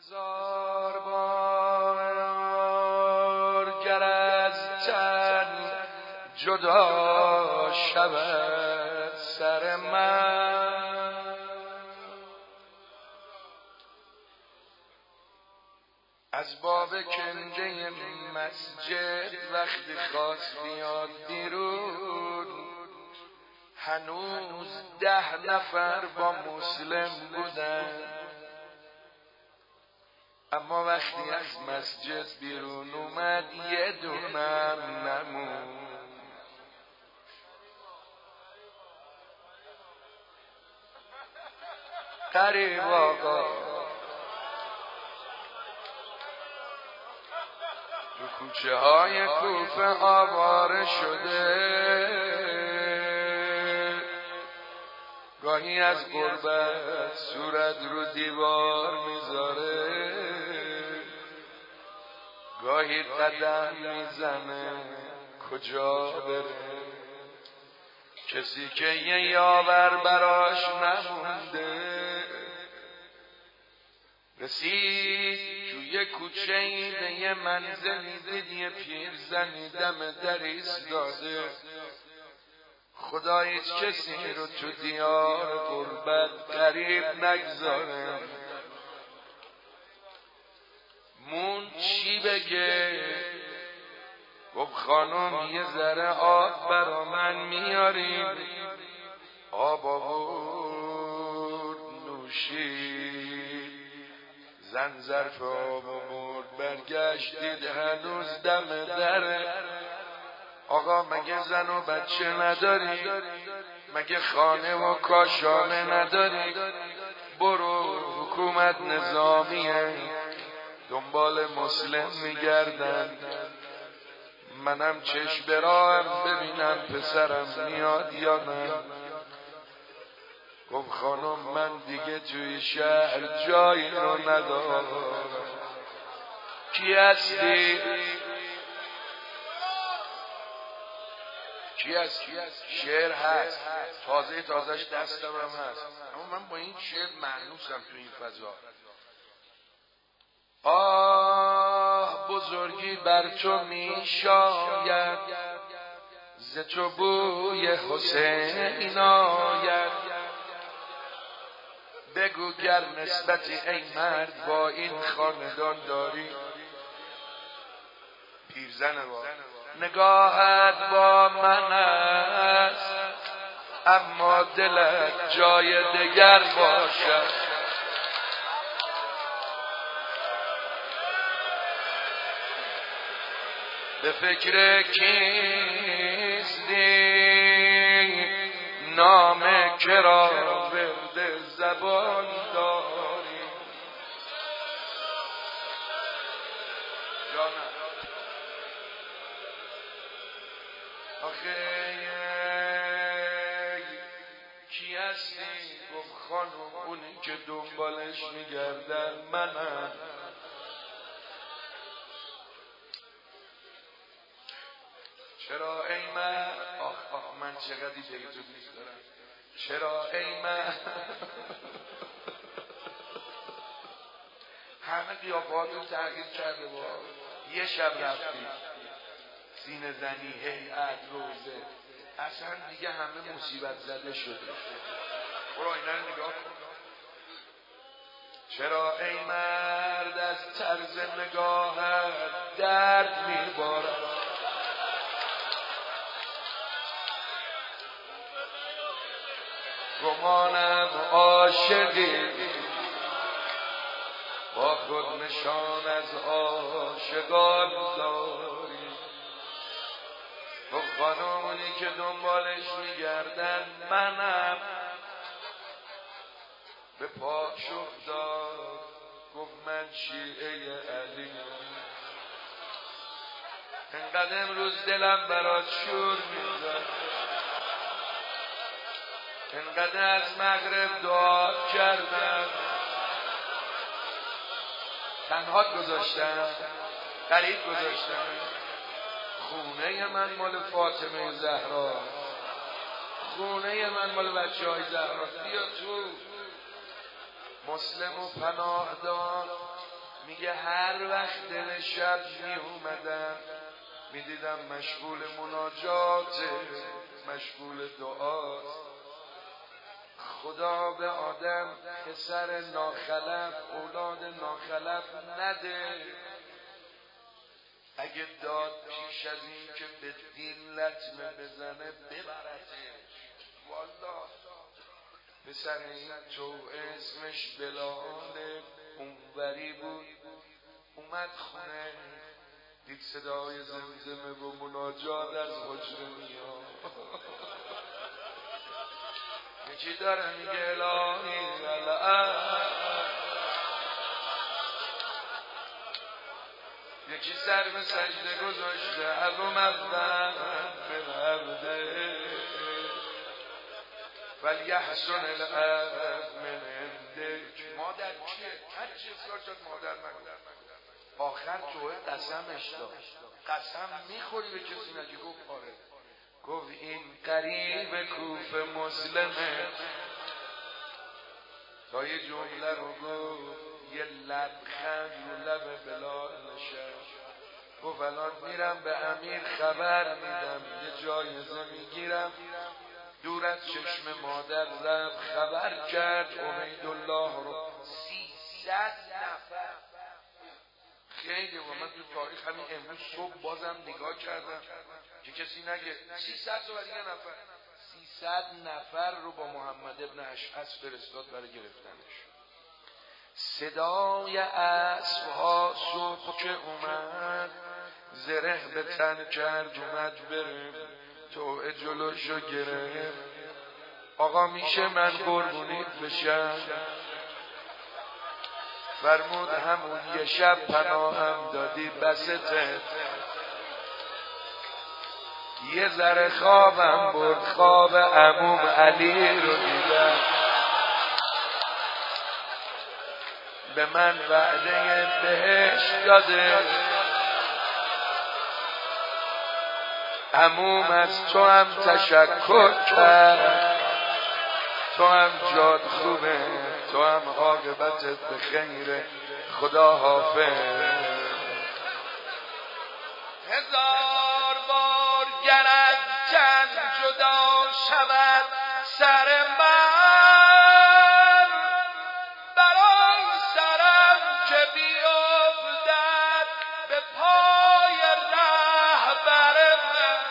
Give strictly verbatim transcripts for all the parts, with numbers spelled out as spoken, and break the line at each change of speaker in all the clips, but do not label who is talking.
هزار بار گر از تن جدا شود سر من، از باب کنده مسجد وقتی خواست بیاد بیرون، هنوز ده نفر با مسلم بودن، اما وقتی از مسجد بیرون اومد یه دونم نمون. قریب آقا تو کوچه های کوفه آواره شده، گاهی از غربت صورت رو دیوار میذاره، گاهی قدم میزنه کجا بره، کسی که یه یاور براش نمونده. رسید توی کوچه ای به یه منزلی، دید یه پیرزنی دم در ایستاده، خدا هیچ کسی رو تو دیار غربت غریب نگذاره. مون چی بگه؟ گفت خانم یه ذره آب برا من میاریم؟ آب آورد نوشید، زن ظرف آب آورد، برگشتید هنوز دم دره. آقا مگه زن و بچه نداری؟ مگه خانه و کاشانه نداری؟ برو، حکومت نظامیه، دنبال مسلم میگردن، منم چشم براهم ببینم پسرم میاد یا نه. گفت خانم من دیگه توی شهر جایی رو ندارم. کی هستی؟ کی هست؟ شعر هست، تازه تازهش دستم هم هست، اما من با این شعر معنوسم تو این فضا. آه بزرگی بر تو می شاید، ز تو بوی حسین آید، بگو گر نسبتی ای مرد با این خاندان داری. پیرزن با نگاهت با من است، اما دلت جای دگر باشد. به فکر کیستی نام کرا ورد زبان داری. جانم آخه کی هستی؟ گفت خانم اونی که دنبالش میگردن منم. چرا ای من، آخ آخ من چقدری دیگه تو دوست دارم. چرا ای من همه قیافه‌هاتون تغییر کرده، با یه شب رفتی سینه زنی، هیئت، روزه، اصلا دیگه همه مصیبت زده شده. برو اینا رو نگاه کن. چرا ای مرد از طرز نگاهت درد میبارد، گمانم عاشقی با خود نشان از عاشقان داری. خب خانومونی که دنبالش میگردن منم. به پاش افتاد گفت من شیعه علی، انقدر امروز دلم برات شور میزد، انقدر از مغرب دعا کردم، تنهات گذاشتم، غریب گذاشتم. خونه من مال فاطمه زهرا، خونه من مال بچه های زهرا. بیا تو، مسلم و پناه دار میگه هر وقت دل شب می اومدم میدیدم مشغول مناجات، مشغول دعاست. خدا به آدم پسر ناخلف، اولاد ناخلف نده. اگه داد پیش از این که به دین لطمه بزنه ببرتش. والله پسر این تو اسمش بلاله، اونوری بود، اومد خونه دید صدای زمزمه و مناجات از حجره میاد. یکی داره میگه الهی الان، یکی سر به سجده گذاشته ابو مقدم به عبده ولی یحسن الاب من عندک. مادر کیه؟ هر چی اصلاح شد مادر مگو. آخر توه قسمش داد، قسم میخوری به کسی نگی؟ گفت آره. گفت این قریب کوفه مسلمه. تا یه جمله رو گفت یه لبخند رو لب بلال نشست. گفت الان میرم به امیر خبر میدم، یه جایزه میگیرم. دور از چشم مادر رفت خبر کرد امیدالله رو. سیصد نفر. خیلی و من تو تاریخ همین امروز صبح بازم نگاه کردم که کسی نگه سیصد و دیگه نفر. سیصد نفر رو با محمد ابن اشعث فرستاد برای گرفتنش. صدای اسبها صبح که اومد زره به تن کرد اومد بره، تو جلوشو گرفت. آقا میشه من قربونیت بشم؟ فرمود همون یه شب پناهم دادی بسته. یه ذره خوابم برد، خواب عموم علی رو دیدم. به من وعده بهشت داده، عموم از تو هم تشکر کرد. تو هم جاد خوبه، تو هم عاقبتت به خیره. خدا حافظ. هزار بار گر از تن جدا شود سر من، برای سرم که بیفتد به پای رهبر من.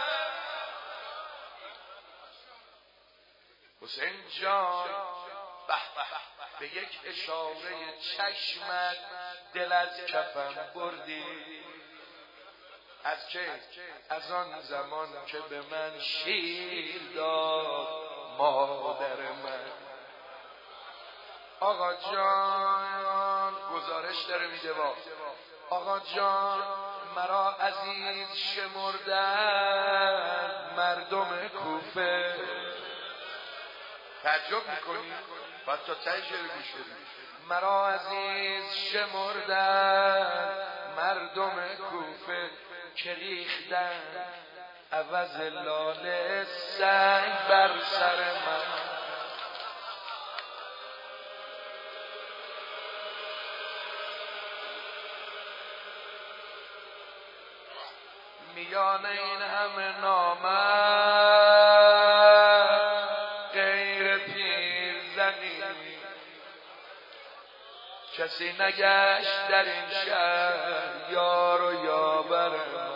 حسین جان به یک اشاره چشمت دل از کفم بردی. از که از آن زمان که به من شیر داد مادر من. آقا جان گزارش داره میده با آقا جان مرا عزیز شمردن مردم کوفه. تعجب میکنی؟ باید تا ته شعر گوش بدی. مرا عزیز شمردن مردم کوفه که ریختن عوض لاله سنگ بر سر من. میان این همه نامرد غیر پیرزنی کسی نگشت در این شهر یار و یاور من.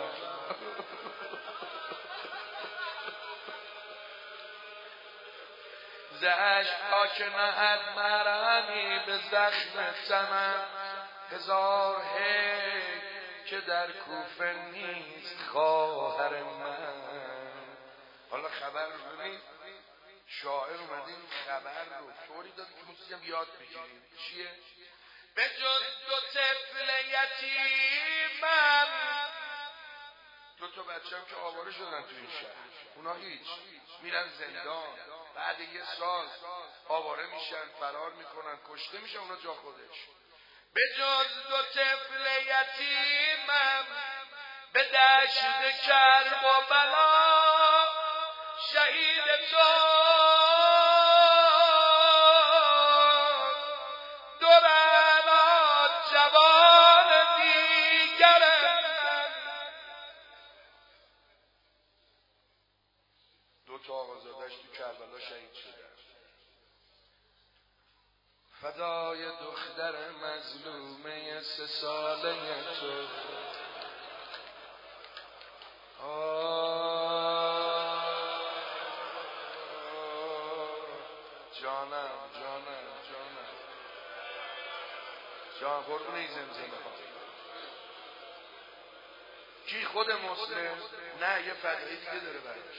ز عشقا که نهد مرهمی به زخم تنم. هزار حیف که در کوفه نیست خواهر من. حالا خبر رو ببین، شاعر اومده این خبر رو طوری داده که موسیقی یاد بگیریم. چیه؟ به جز دو طفل یتیمم، دو تا بچه هم که آواره شدن تو این شهر، اونا هیچ، میرن زندان، بعد یه سال آواره میشن، فرار میکنن، کشته میشن، اونا جا خودش. به جز دو طفل یتیمم به دشت کرب و بلا شهید تو دورنا جوان آقازادش تو کربلا شهید شدن. فدای دختر مظلومه سه ساله تو. جانم جانم جانم جان قربون این زمزمه ها. کی خود مسلم؟ نه یه فدایی دیگه داره براش.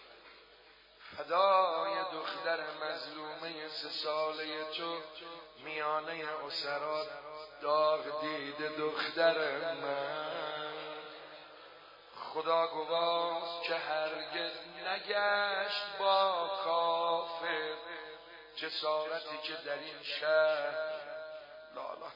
فدای دختر مظلومه سه ساله تو، میانه اسرات داغ دیده دختر من. خدا گواست که هرگز نگشت با کافر جسارتی که در این شهر لالا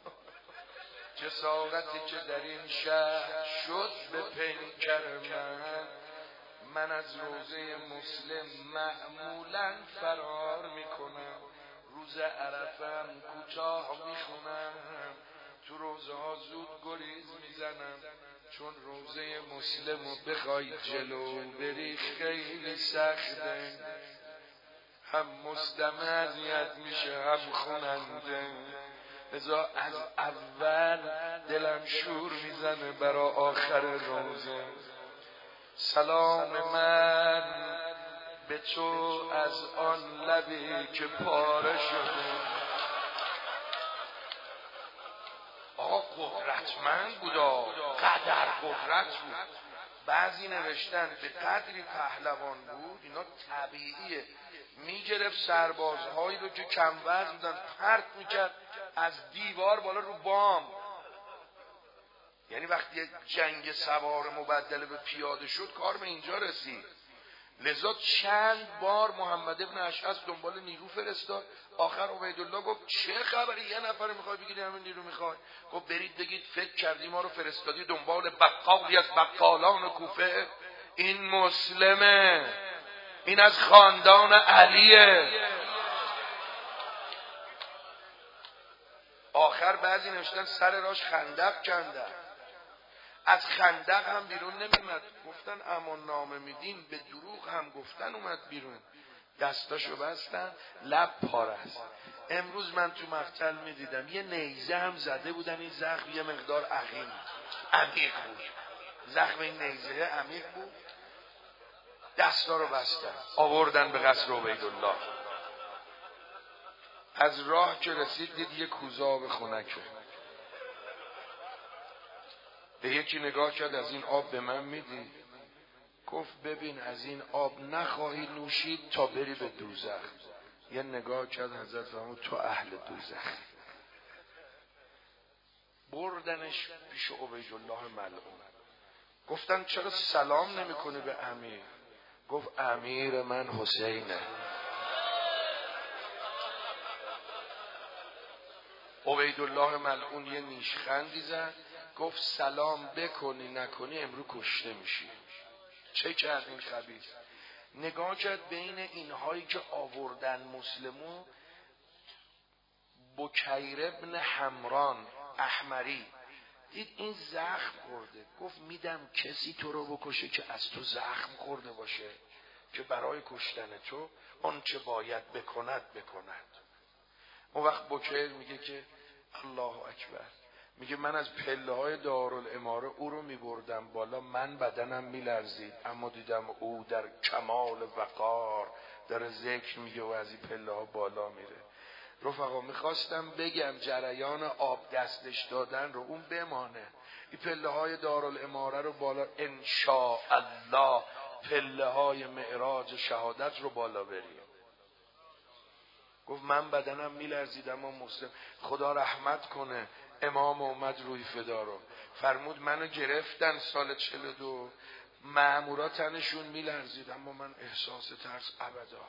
جسارتی که در این شهر شد به پیکر من. من از روزه مسلم معمولا فرار میکنم، روز عرفم کوتاه میخونم، تو روزه ها زود گریز میزنم، چون روزه مسلم رو بخوای جلو بری خیلی سخته، هم مستمع اذیت میشه هم خوننده. ازا از اول دلم شور میزنه برا آخر روزه. سلام من به تو از آن لبی که پاره شده. آقا قدرتمند بودا، قدر قدرت بود. بعضی نوشتن به قدری پهلوان بود اینا طبیعیه، میگرفت سربازهایی رو که کم وزن بودن پرت میکرد از دیوار بالا رو بام. یعنی وقتی جنگ سوار مبدل به پیاده شد کار به اینجا رسید. لذا چند بار محمد ابن اشعث دنبال نیرو فرستاد. آخر عبیدالله گفت چه خبری، یه نفر میخوای بگید همین نیرو میخوای؟ گفت برید بگید فکر کردی ما رو فرستادی دنبال بقالی از بقالان کوفه؟ این مسلمه، این از خاندان علیه. آخر بعضی نوشتن سر راش خندق کندن، از خندق هم بیرون نمیمد. گفتن امان نامه میدیم، به دروغ هم گفتن اومد بیرون. دستاشو بستن، لب پاره است. امروز من تو مقتل میدیدم یه نیزه هم زده بودن، این زخم یه مقدار عقیم عمیق بود، زخم این نیزه عمیق بود. دستا رو بستن آوردن به قصر عبیدالله. از راه که رسید دید یه کوزه آب خنکه. به یکی نگاه کرد، از این آب به من میدی؟ گفت ببین از این آب نخواهی نوشید تا بری به دوزخ. یه نگاه کرد حضرت فرمود تو اهل دوزخ. بردنش پیش عبیدالله ملعون. گفتن چرا سلام نمیکنی به امیر؟ گفت امیر من حسینه. عبیدالله ملعون یه نیشخندی زد، گفت سلام بکنی نکنی امرو کشته میشی. چه کرد این خبیث؟ نگاه کرد بین اینهایی که آوردن مسلمو، بکیر ابن حمران احمری دید این زخم خورده. گفت میدم کسی تو رو بکشه که از تو زخم خورده باشه، که برای کشتن تو آنچه باید بکند بکند. اون وقت بکیر میگه که الله اکبر، میگه من از پله های دارالاماره او رو میبردم بالا، من بدنم میلرزید، اما دیدم او در کمال وقار داره ذکر میگه و از این پله ها بالا میره. رفقا میخواستم بگم جریان آب دستش دادن رو اون بمانه، این پله های دارالاماره رو بالا انشاء الله پله های معراج شهادت رو بالا بریم. گفت من بدنم میلرزید اما مسلم. خدا رحمت کنه امام اومد روی فدا رو فرمود منو گرفتن سال چهل و دو، مأمورا تنشون میلرزید اما من احساس ترس ابدا.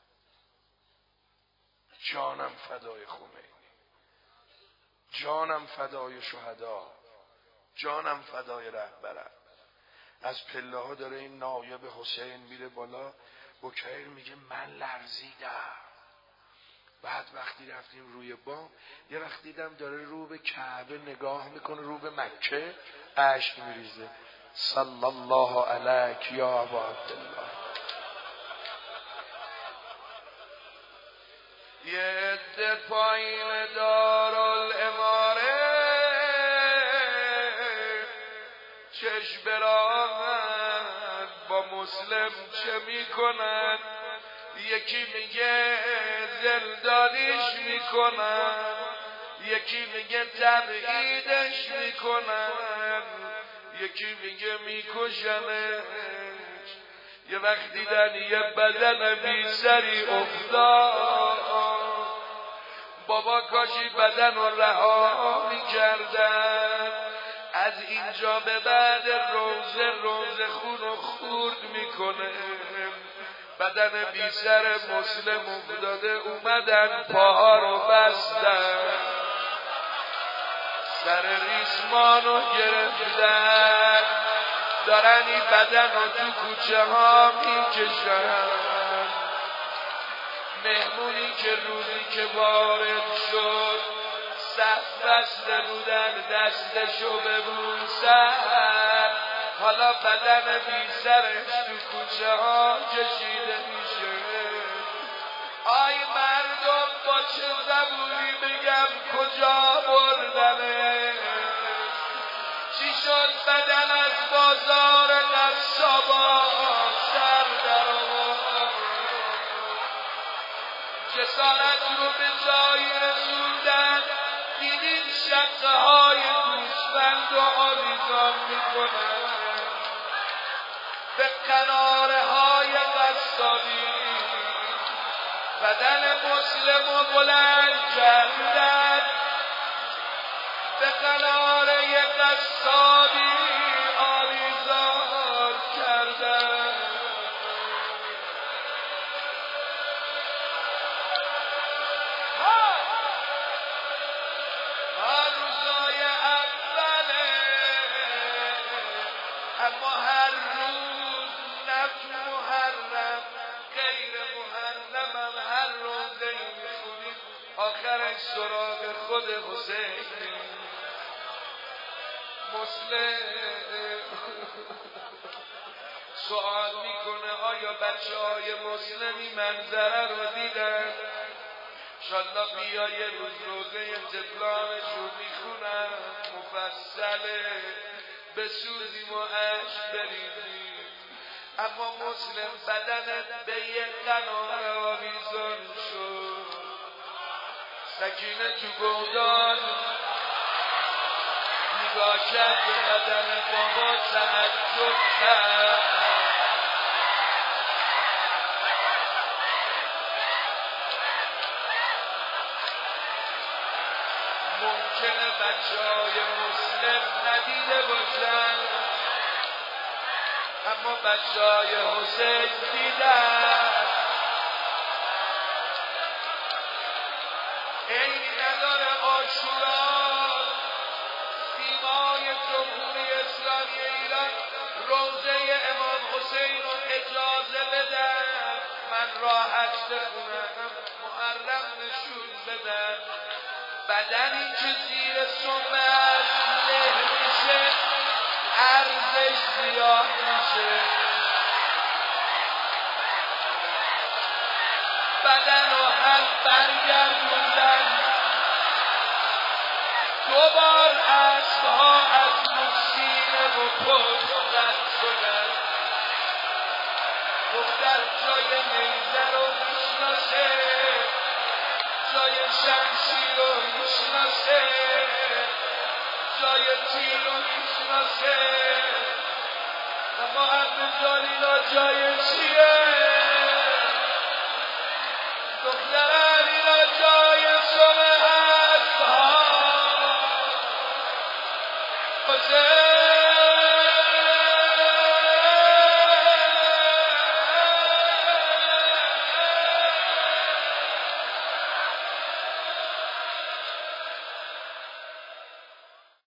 جانم فدای خمینی، جانم فدای شهدا، جانم فدای رهبرم. از پله ها داره این نایب حسین میره بالا. بکیر میگه من لرزیدم. بعد وقتی رفتیم روی بام یه وقت دیدم داره رو به کعبه نگاه میکنه، رو به مکه، اشک میریزه. صلی الله علیک یا ابا عبدالله. یه عده پایین دارالاماره چشم براهن با مسلم چه میکنن، یکی میگه زندانیش میکنن، یکی میگه تبعیدش میکنن، یکی میگه میکشنش. یه وقت دیدن یه بدن بی سری افتاد، بابا کاشی بدن رو رها میکردن. از اینجا به بعد روزه روزه خون و خورد میکنه. بدن بی سر مسلم افتاده، اومدن پاها رو بستن، سر ریسمانو گرفتن، دارن این بدن رو تو کوچه ها میکشن. مهمونی که روزی که وارد شد صف بسته بودن دستشو ببوسن، حالا بدن بی سرش تو کوچه ها کشیده میشه. آی مردم با چه زبونی بگم کجا بردنه؟ چی شد بدن از بازار قصابا سر در آورد؟ جسارت رو به جایی رسوندن، دیدین شقه های گوسفند و آویزان میکنن به قناره های قصابی. بدن مسلم و بلند کردن به قناره قصابی آویزان کردن. هر روزای اوله، اما هر روز نه تو محرم غیر محرمم هر روزه میخونید آخرش سراغ خود حسین. مسلم سوال میکنه آیا بچه های مسلمی منظره رو دیدن؟ انشالله بیا یه روز روزه طفلانشون میخونن مفصله، بسوزیم و عشق بریزیم. اما مسلم بدنت به یه قناره آویزان شد. سکینه تو گودان نگاه کرد به بدن بابا تعجب کرد. ممکنه بچه های مسلم ندیده باشن، اما بچه های حسین دیدن. عینی نداره عاشورا، سیمای جمهوری اسلامی ایران روزه امام حسین رو اجازه بدن من راحت بخونم، محرم نشون بدن. بدنی که زیر سنت له میشه ارزش زیاد میشه. بدن رو هم برگردوندن، دوبار اسبها از سینه و پشت رد شدن. دختر جای نیزه رو میشناسه، جای شمشیر رو میشناسه، جای تیر رو میشناسه، اما عبد جلیلا جای چیه؟